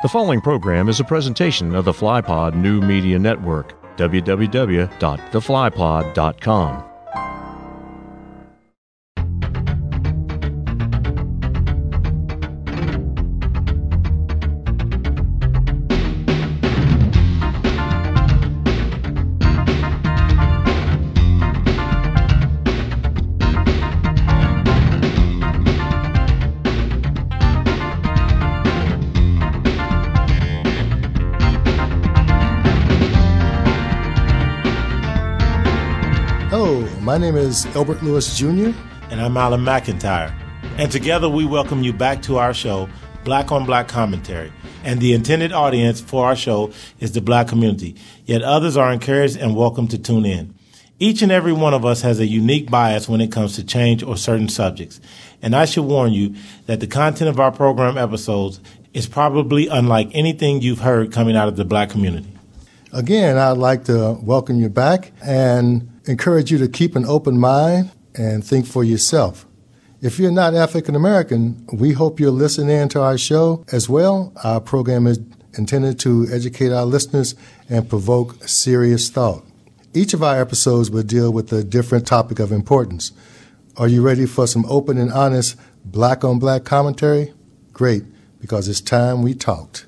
The following program is a presentation of the FlyPod New Media Network, www.theflypod.com. My name is Elbert Lewis Jr. And I'm Alan McIntyre. And together we welcome you back to our show, Black on Black Commentary. And the intended audience for our show is the Black community, yet others are encouraged and welcome to tune in. Each and every one of us has a unique bias when it comes to change or certain subjects. And I should warn you that the content of our program episodes is probably unlike anything you've heard coming out of the Black community. Again, I'd like to welcome you back and encourage you to keep an open mind and think for yourself. If you're not African American, we hope you'll listen in to our show as well. Our program is intended to educate our listeners and provoke serious thought. Each of our episodes will deal with a different topic of importance. Are you ready for some open and honest Black on Black commentary? Great, because it's time we talked.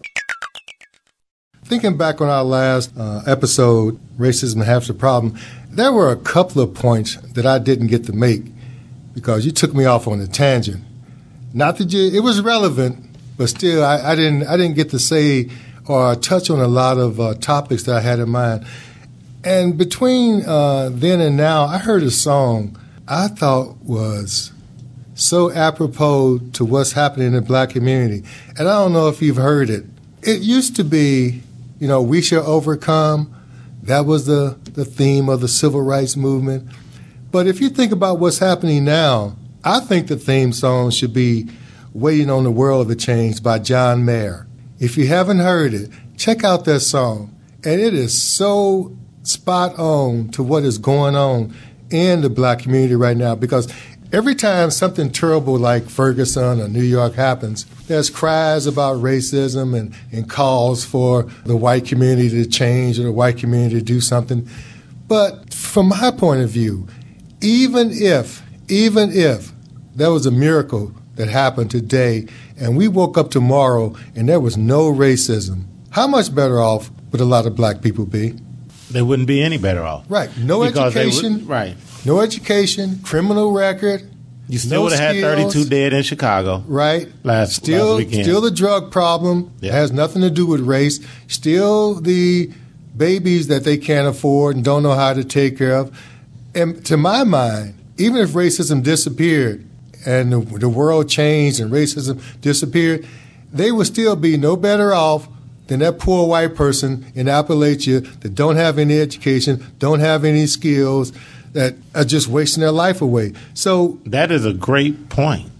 Thinking back on our last episode, Racism Half the Problem, there were a couple of points that I didn't get to make because you took me off on a tangent. Not that it was relevant, but still I didn't get to say or touch on a lot of topics that I had in mind. And between then and now, I heard a song I thought was so apropos to what's happening in the Black community. And I don't know if you've heard it. It used to be, we shall overcome. That was the theme of the civil rights movement. But if you think about what's happening now, I think the theme song should be Waiting on the World to Change by John Mayer. If you haven't heard it, check out that song. And it is so spot on to what is going on in the Black community right now, because every time something terrible like Ferguson or New York happens, there's cries about racism and calls for the white community to change or the white community to do something. But from my point of view, even if there was a miracle that happened today and we woke up tomorrow and there was no racism, how much better off would a lot of Black people be? They wouldn't be any better off. Right. No education. Right. No education, criminal record. You still would have had 32 dead in Chicago. Right. Last weekend. Still the drug problem. Yeah. It has nothing to do with race. Still the babies that they can't afford and don't know how to take care of. And to my mind, even if racism disappeared and the world changed and racism disappeared, they would still be no better off than that poor white person in Appalachia that don't have any education, don't have any skills, that are just wasting their life away. So that is a great point.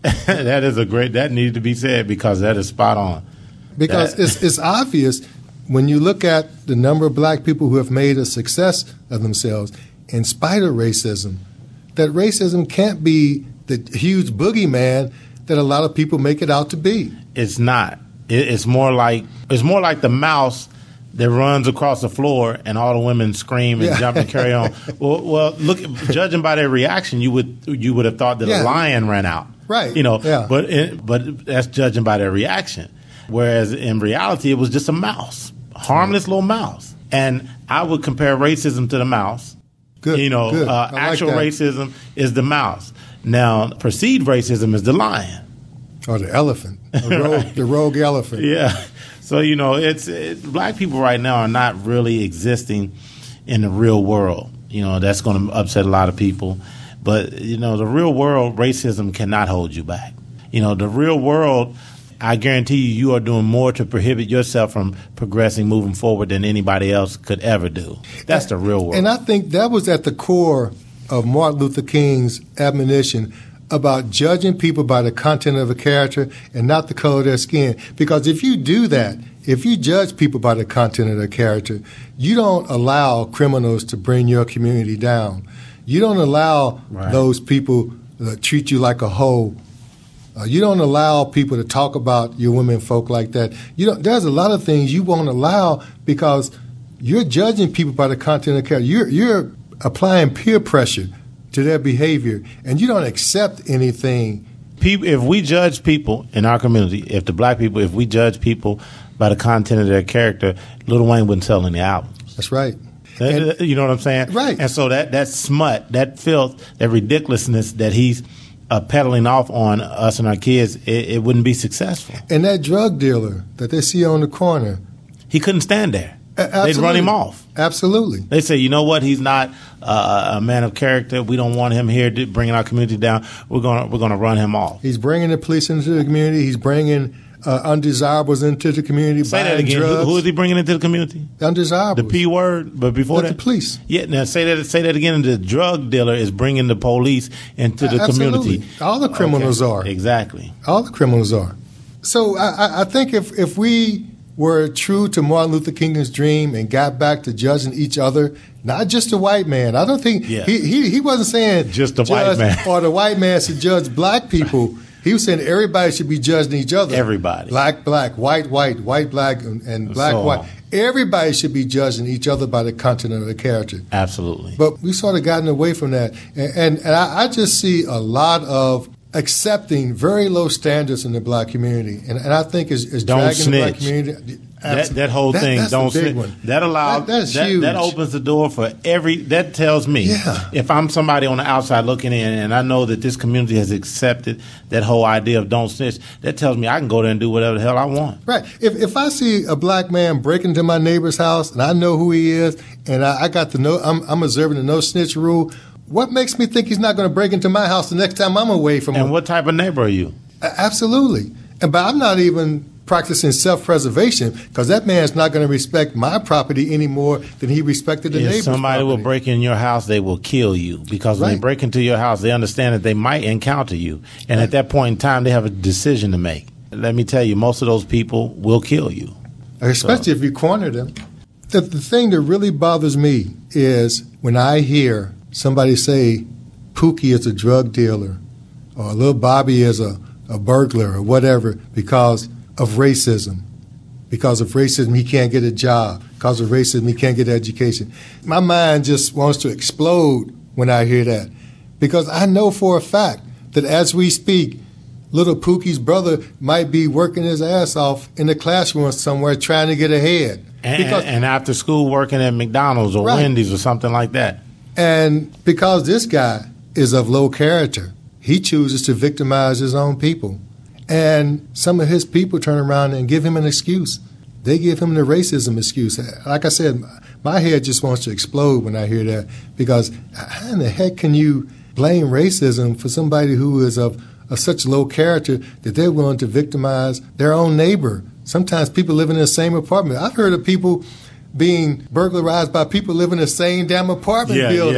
That needs to be said because that is spot on. Because it's obvious when you look at the number of Black people who have made a success of themselves in spite of racism, that racism can't be the huge boogeyman that a lot of people make it out to be. It's not. It's more like the mouse that runs across the floor and all the women scream and jump and carry on. Well, look, judging by their reaction, you would have thought that a lion ran out. Right. But that's judging by their reaction. Whereas in reality, it was just a mouse, harmless little mouse. And I would compare racism to the mouse. Good. Actual racism is the mouse. Now, perceived racism is the lion. Or the elephant, the rogue elephant. Yeah. So, it's Black people right now are not really existing in the real world. That's going to upset a lot of people. But, the real world, racism cannot hold you back. The real world, I guarantee you are doing more to prohibit yourself from progressing, moving forward than anybody else could ever do. That's the real world. And I think that was at the core of Martin Luther King's admonition about judging people by the content of a character and not the color of their skin. Because if you do that, if you judge people by the content of their character, you don't allow criminals to bring your community down. You don't allow those people that treat you like a hoe You don't allow people to talk about your women folk like that. There's a lot of things you won't allow because you're judging people by the content of character. You're applying peer pressure to their behavior, and you don't accept anything. If we judge people in our community, if we judge people by the content of their character, Lil Wayne wouldn't sell any albums. That's right. You know what I'm saying? Right. And so that smut, that filth, that ridiculousness that he's peddling off on us and our kids, it wouldn't be successful. And that drug dealer that they see on the corner, he couldn't stand there. Absolutely. They'd run him off. Absolutely. They say, you know what? He's not a man of character. We don't want him here bringing our community down. We're gonna run him off. He's bringing the police into the community. He's bringing undesirables into the community. Say that again. Who is he bringing into the community? Undesirables. The P word. But before that, the police. Yeah. Now say that again. The drug dealer is bringing the police into the community. All the criminals are. Exactly. All the criminals are. So I think if we were true to Martin Luther King's dream and got back to judging each other, not just the white man. I don't think he wasn't saying just the white man or the white man should judge black people. He was saying everybody should be judging each other. Everybody. Black, white, black, and black, white. Everybody should be judging each other by the content of their character. Absolutely. But we sort of gotten away from that. And I just see a lot of accepting very low standards in the black community. And I think is dragging the black community. That whole thing, don't snitch. That allows that opens the door for that tells me if I'm somebody on the outside looking in and I know that this community has accepted that whole idea of don't snitch, that tells me I can go there and do whatever the hell I want. Right. If I see a black man break into my neighbor's house and I know who he is and I got to know I'm observing the no snitch rule, what makes me think he's not going to break into my house the next time I'm away from him? And what type of neighbor are you? Absolutely. But I'm not even practicing self-preservation because that man's not going to respect my property any more than he respected the neighbor's property. If somebody will break in your house, they will kill you because when they break into your house, they understand that they might encounter you. And at that point in time, they have a decision to make. Let me tell you, most of those people will kill you. Especially if you corner them. The thing that really bothers me is when I hear somebody say Pookie is a drug dealer or Lil Bobby is a burglar or whatever because of racism. Because of racism, he can't get a job. Because of racism, he can't get education. My mind just wants to explode when I hear that. Because I know for a fact that as we speak, little Pookie's brother might be working his ass off in the classroom somewhere trying to get ahead. And after school working at McDonald's or Wendy's or something like that. And because this guy is of low character, he chooses to victimize his own people. And some of his people turn around and give him an excuse. They give him the racism excuse. Like I said, my head just wants to explode when I hear that because how in the heck can you blame racism for somebody who is of such low character that they're willing to victimize their own neighbor? Sometimes people live in the same apartment. I've heard of people being burglarized by people living in the same damn apartment building.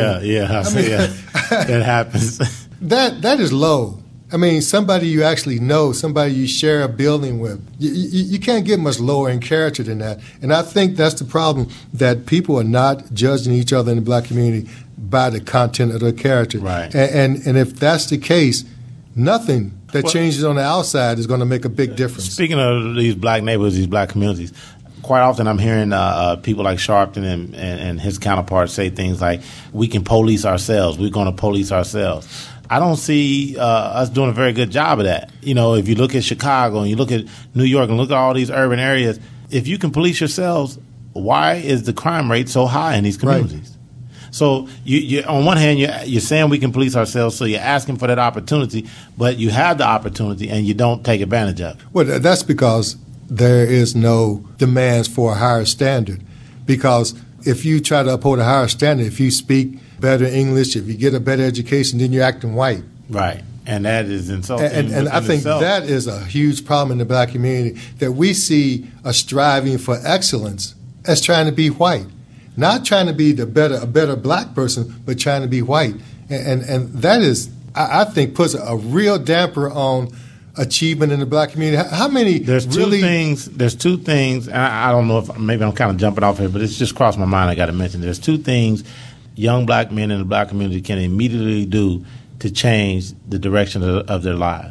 That happens. That is low. I mean, somebody you actually know, somebody you share a building with. You can't get much lower in character than that. And I think that's the problem, that people are not judging each other in the black community by the content of their character. Right. And if that's the case, nothing that changes on the outside is going to make a big difference. Speaking of these black neighborhoods, these black communities, quite often I'm hearing people like Sharpton and his counterparts say things like, we can police ourselves. We're going to police ourselves. I don't see us doing a very good job of that. You know, if you look at Chicago and you look at New York and look at all these urban areas, if you can police yourselves, why is the crime rate so high in these communities? Right. So you on one hand, you're saying we can police ourselves, so you're asking for that opportunity, but you have the opportunity and you don't take advantage of it. Well, that's because there is no demands for a higher standard. Because if you try to uphold a higher standard, if you speak better English, if you get a better education, then you're acting white. Right. And that is insulting. And I think that is a huge problem in the black community, that we see a striving for excellence as trying to be white. Not trying to be a better black person, but trying to be white. And that is, I think, puts a real damper on achievement in the black community. How many There's two things, and I don't know if maybe I'm kind of jumping off here, but it's just crossed my mind. I got to mention there's two things young black men in the black community can immediately do to change the direction of their lives.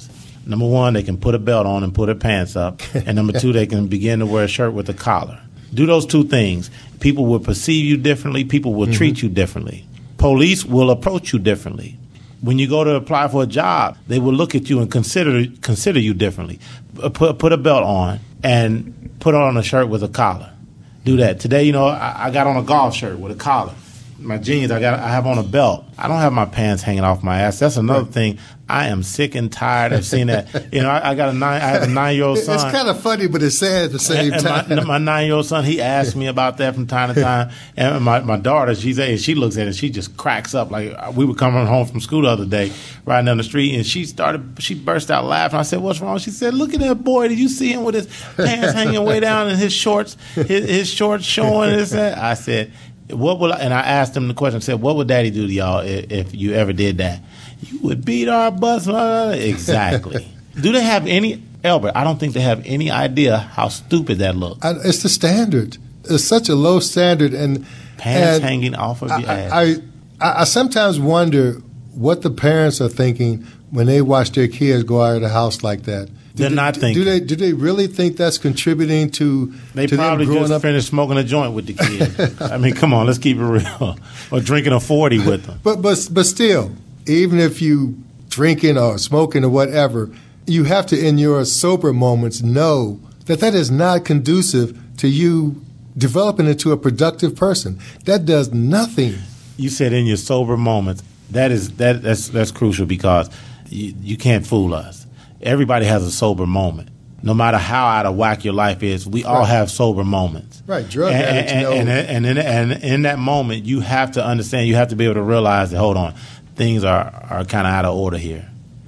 Number one, they can put a belt on and put their pants up. And number two, they can begin to wear a shirt with a collar. Do those two things. People will perceive you differently. People will treat you differently. Police will approach you differently. When you go to apply for a job, they will look at you and consider you differently. Put a belt on and put on a shirt with a collar. Do that. Today, I got on a golf shirt with a collar. My jeans, I have on a belt. I don't have my pants hanging off my ass. That's another thing. I am sick and tired of seeing that. I have a 9-year-old son. It's kind of funny, but it's sad at the same time. My 9-year-old son, he asks me about that from time to time. And my daughter, she looks at it, she just cracks up. Like, we were coming home from school the other day, riding down the street, and she burst out laughing. I said, "What's wrong?" She said, "Look at that boy. Did you see him with his pants hanging way down and his shorts showing?" I said, and I asked him the question, I said, "What would Daddy do to y'all if you ever did that?" "You would beat our butts." Exactly. Do they have any, Albert, I don't think they have any idea how stupid that looks. It's the standard. It's such a low standard. Pants hanging off of your ass. I sometimes wonder what the parents are thinking when they watch their kids go out of the house like that. They're not thinking. Do they really think that's contributing to They to probably them growing just up? finished smoking a joint with the kid. I mean, come on, let's keep it real. Or drinking a 40 with them. But still, even if you drinking or smoking or whatever, you have to, in your sober moments, know that is not conducive to you developing into a productive person. That does nothing. You said in your sober moments. That's crucial because you can't fool us. Everybody has a sober moment. No matter how out of whack your life is, we all have sober moments. Right, drug addicts know. And in that moment, you have to understand, you have to be able to realize that, hold on, things are kind of out of order here.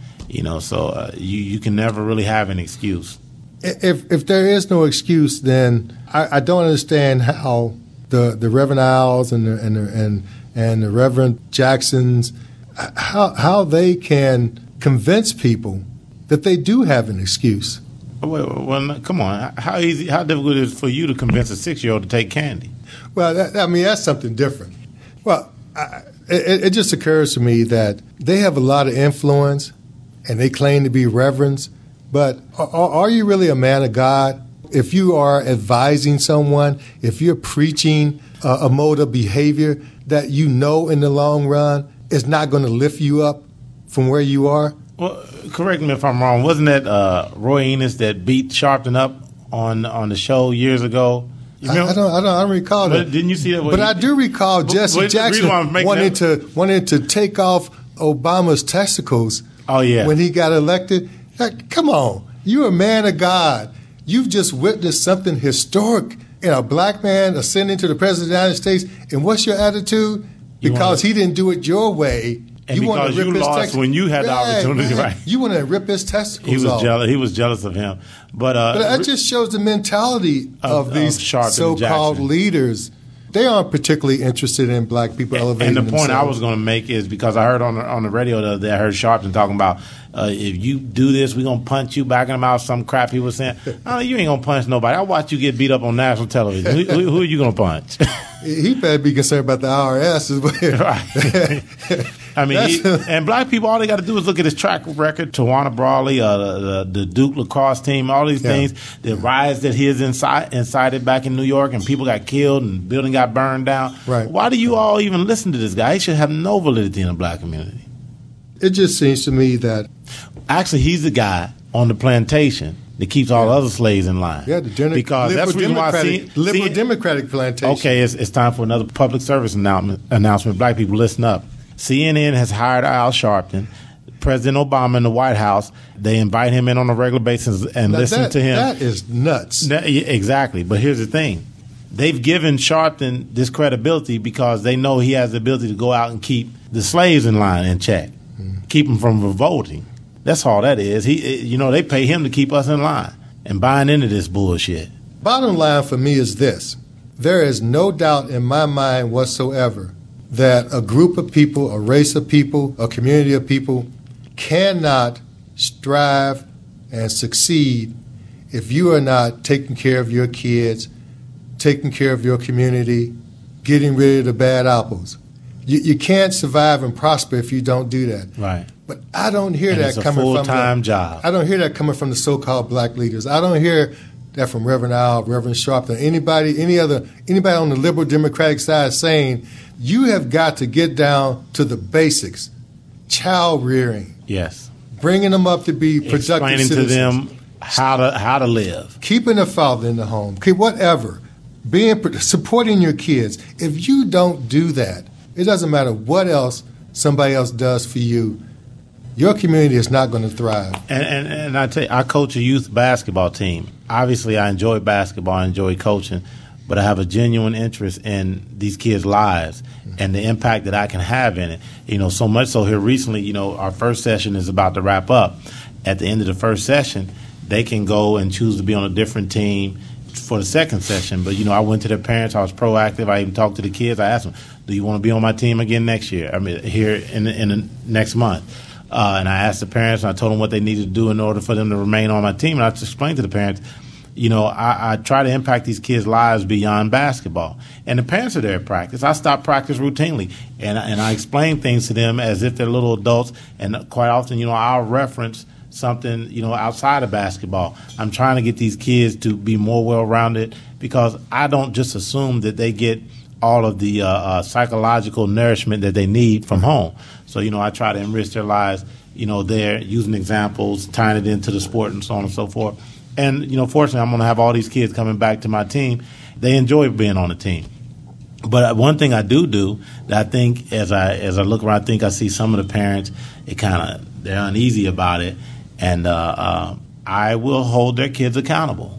So you can never really have an excuse. If there is no excuse, then I don't understand how the Reverend Owls and the Reverend Jacksons, how they can convince people that they do have an excuse. Well, come on. How difficult is it for you to convince a 6-year-old to take candy? Well, that's something different. Well, it just occurs to me that they have a lot of influence, and they claim to be reverends, but are you really a man of God if you are advising someone, if you're preaching a mode of behavior that in the long run is not going to lift you up from where you are? Well, correct me if I'm wrong. Wasn't that Roy Enos that beat Sharpton up on the show years ago? You I don't recall that. Didn't you see that? But I do recall Jesse Jackson wanting to take off Obama's testicles. Oh yeah, when he got elected. Come on, you're a man of God. You've just witnessed something historic in a black man ascending to the president of the United States. And what's your attitude? Because he didn't do it your way. And because you lost when you had the opportunity, right? You want to rip his testicles off. He was jealous of him. But that just shows the mentality of these so-called leaders. They aren't particularly interested in black people elevating themselves. And the point I was going to make is because I heard on the radio the other day, I heard Sharpton talking about if you do this, we're going to punch you back in the mouth, some crap he was saying. Oh, you ain't going to punch nobody. I watched you get beat up on national television. Who are you going to punch? He better be concerned about the IRS as well. Right. I mean, and black people, all they got to do is look at his track record. Tawana Brawley, the Duke lacrosse team, all these things. The riots that he has incited back in New York, and people got killed, and building got burned down. Right. Why do you all even listen to this guy? He should have no validity in the black community. It just seems to me that actually he's the guy on the plantation that keeps all the other slaves in line. Yeah, because that's the reason why liberal democratic plantation. Okay, it's time for another public service announcement. Black people, listen up. CNN has hired Al Sharpton. President Obama in the White House, they invite him in on a regular basis and listen to him. That is nuts. Exactly. But here's the thing. They've given Sharpton this credibility because they know he has the ability to go out and keep the slaves in line in check, keep them from revolting. That's all that is. They pay him to keep us in line and buying into this bullshit. Bottom line for me is this. There is no doubt in my mind whatsoever that a group of people, a race of people, a community of people cannot strive and succeed if you are not taking care of your kids, taking care of your community, getting rid of the bad apples. You can't survive and prosper if you don't do that. Right. But I don't hear and that it's a coming from full-time job. I don't hear that coming from the so-called black leaders. I don't hear that from Reverend Al, Reverend Sharpton, anybody on the liberal Democratic side saying you have got to get down to the basics, child rearing. Yes. Bringing them up to be productive Explaining citizens. to them how to live. Keeping a father in the home. Whatever. Supporting your kids. If you don't do that, it doesn't matter what else somebody else does for you, your community is not going to thrive. And I tell you, I coach a youth basketball team. Obviously, I enjoy basketball, I enjoy coaching, but I have a genuine interest in these kids' lives and the impact that I can have in it. You know, so much so here recently, you know, our first session is about to wrap up. At the end of the first session, they can go and choose to be on a different team for the second session. But, you know, I went to their parents. I was proactive. I even talked to the kids. I asked them, do you want to be on my team again next year? I mean, here in the next month. And I asked the parents, and I told them what they needed to do in order for them to remain on my team. And I just explained to the parents, you know, I try to impact these kids' lives beyond basketball. And the parents are there at practice. I stop practice routinely, and I explain things to them as if they're little adults. And quite often, you know, I'll reference something, you know, outside of basketball. I'm trying to get these kids to be more well-rounded because I don't just assume that they get all of the psychological nourishment that they need from home. So, you know, I try to enrich their lives, you know, there, using examples, tying it into the sport and so on and so forth. And, you know, fortunately, I'm going to have all these kids coming back to my team. They enjoy being on the team. But one thing I do that I think as I look around, I think I see some of the parents, they're uneasy about it. And I will hold their kids accountable.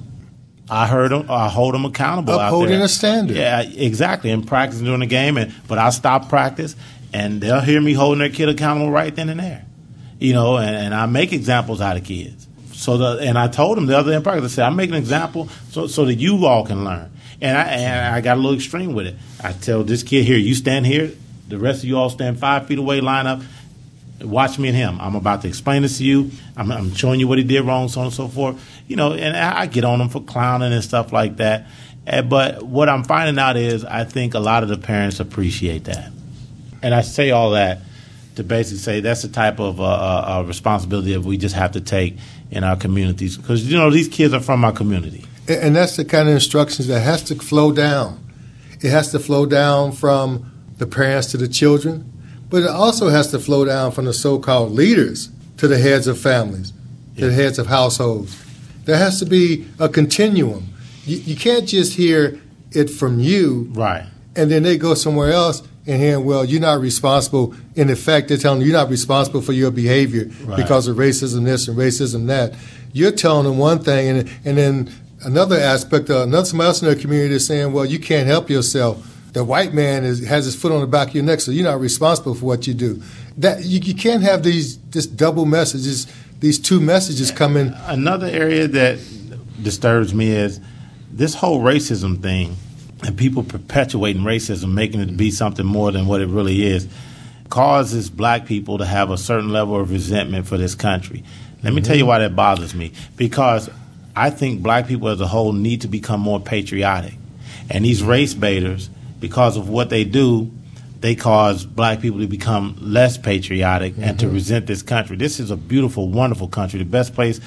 I hold them accountable out there. Upholding a standard. Yeah, exactly. And practicing during the game, but I'll stop practice, and they'll hear me holding their kid accountable right then and there. You know, and I make examples out of kids. And I told them the other day in practice, I said, I'm making an example so that you all can learn. And I got a little extreme with it. I tell this kid here, you stand here, the rest of you all stand 5 feet away, line up. Watch me and him. I'm about to explain this to you. I'm showing you what he did wrong, so on and so forth. You know, and I get on him for clowning and stuff like that. But what I'm finding out is I think a lot of the parents appreciate that. And I say all that to basically say that's the type of responsibility that we just have to take in our communities. Because, you know, these kids are from our community. And that's the kind of instructions that has to flow down. It has to flow down from the parents to the children. But it also has to flow down from the so-called leaders to the heads of families, to the heads of households. There has to be a continuum. You can't just hear it from you, right? And then they go somewhere else and hear, well, you're not responsible. In effect, they're telling you you're not responsible for your behavior because of racism this and racism that. You're telling them one thing, and then another aspect of somebody else in their community is saying, well, you can't help yourself. The white man has his foot on the back of your neck, so you're not responsible for what you do. That you can't have this double messages, these two messages coming. Another area that disturbs me is this whole racism thing, and people perpetuating racism, making it be something more than what it really is, causes black people to have a certain level of resentment for this country. Let me tell you why that bothers me. Because I think black people as a whole need to become more patriotic. And these race baiters, because of what they do, they cause black people to become less patriotic and to resent this country. This is a beautiful, wonderful country, the best place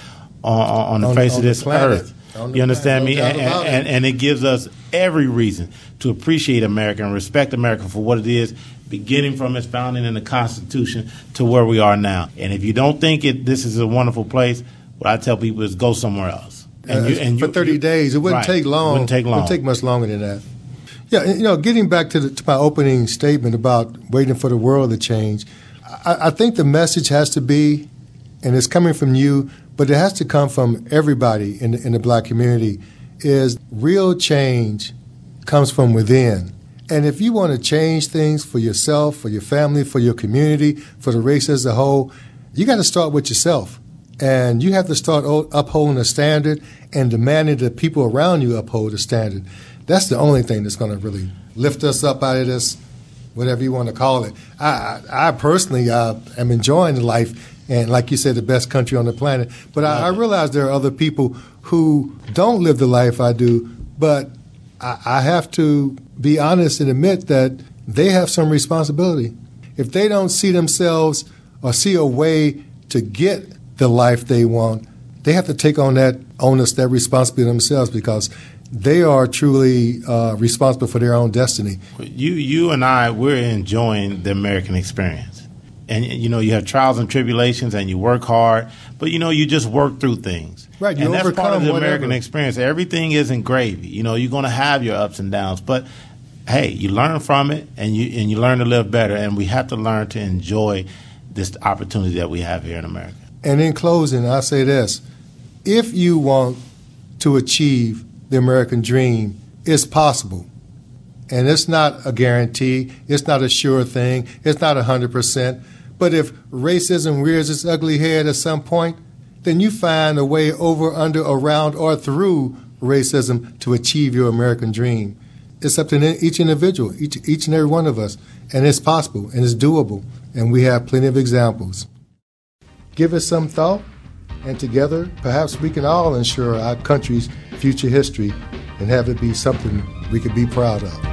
on the face of this earth. You understand me? And it gives us every reason to appreciate America and respect America for what it is, beginning from its founding in the Constitution to where we are now. And if you don't think this is a wonderful place, what I tell people is go somewhere else. For 30 days. It wouldn't take long. It wouldn't take much longer than that. Yeah, you know, getting back to my opening statement about waiting for the world to change, I think the message has to be, and it's coming from you, but it has to come from everybody in the black community, is real change comes from within. And if you want to change things for yourself, for your family, for your community, for the race as a whole, you got to start with yourself. And you have to start upholding a standard and demanding that people around you uphold a standard. That's the only thing that's going to really lift us up out of this, whatever you want to call it. I personally am enjoying the life, and like you said, the best country on the planet. But I realize there are other people who don't live the life I do, but I have to be honest and admit that they have some responsibility. If they don't see themselves or see a way to get the life they want, they have to take on that onus, that responsibility themselves, because they are truly responsible for their own destiny. You and I, we're enjoying the American experience. And, you have trials and tribulations and you work hard, but, you just work through things. Right, you and that's part of the American whatever. experience. Everything isn't gravy. You're going to have your ups and downs, but hey, you learn from it and you learn to live better. And we have to learn to enjoy this opportunity that we have here in America. And in closing, I say this: if you want to achieve the American dream, it's possible. And it's not a guarantee. It's not a sure thing. It's not 100%. But if racism rears its ugly head at some point, then you find a way over, under, around, or through racism to achieve your American dream. It's up to each individual, each and every one of us. And it's possible, and it's doable. And we have plenty of examples. Give it some thought, and together, perhaps we can all ensure our country's future history and have it be something we could be proud of.